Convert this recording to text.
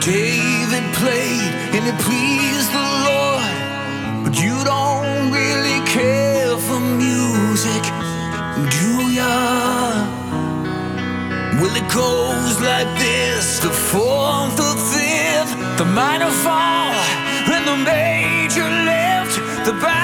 David played and it pleased the Lord, but you don't really care for music, do ya? Well, it goes like this: the fourth, the fifth, the minor fall, and the major lift, the back.